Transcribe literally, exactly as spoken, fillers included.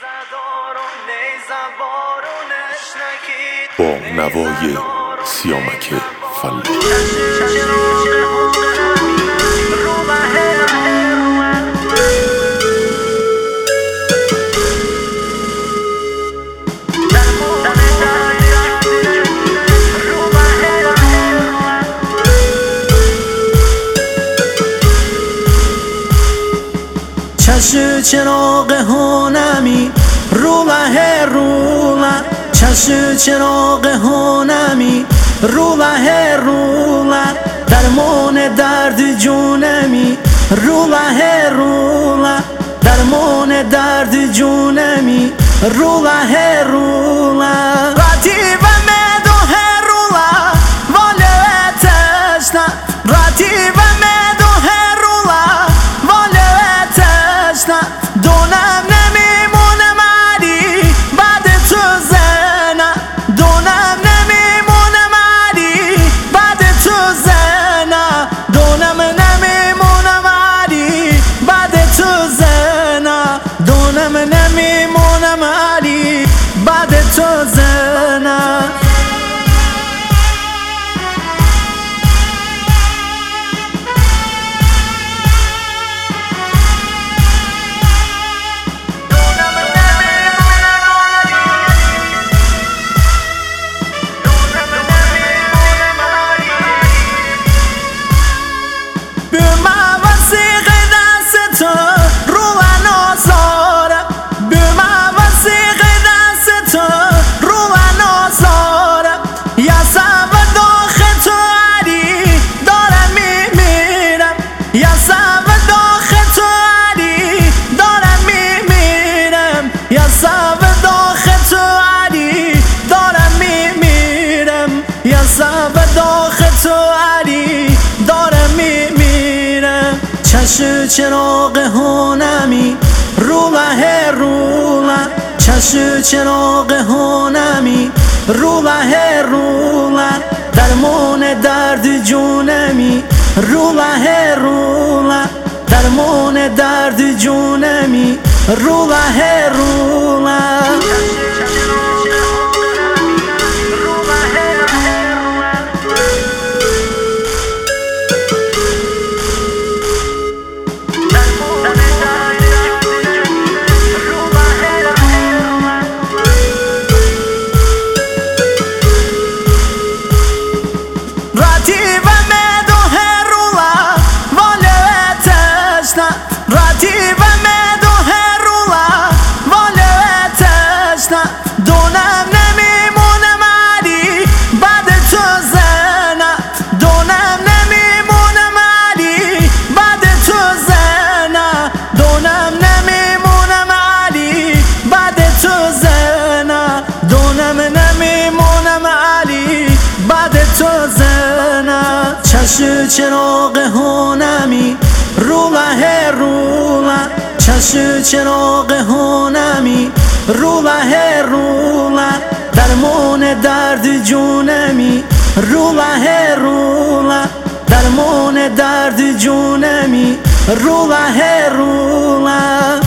با نوای سیامک فلاح. چش چراغ هانمی روله روله، چش چراغ هانمی روله روله، درمان درد جونمی روله روله، درمان درد جونمی روله روله. رتیب مدوه روله واله تشنه، رتیب مدوه روله واله تشنه، دونم نمیمونم علی بعد تو زنه، دونم نمیمونم علی بعد تو زنه، دونم نمیمونم علی بعد تو زنه، دونم نمیمونم علی بعد تو زنه. چش چراغ هانمی روله روله، چش چراغ هانمی روله روله، درمان درد جونمی روله روله، درمان درد جونمی روله روله. رتیب مدوه روله واله تشنه، دونم نمیمونم علی بعد تو زنه، دونم نمیمونم علی بعد تو زنه، دونم نمیمونم علی بعد تو زنه، دونم نمیمونم علی بعد تو زنه. چش چراغ هانمی روله روله، چش چراغ هانمی روله روله، درمان درد جونمی روله روله، درمان درد جونمی روله روله.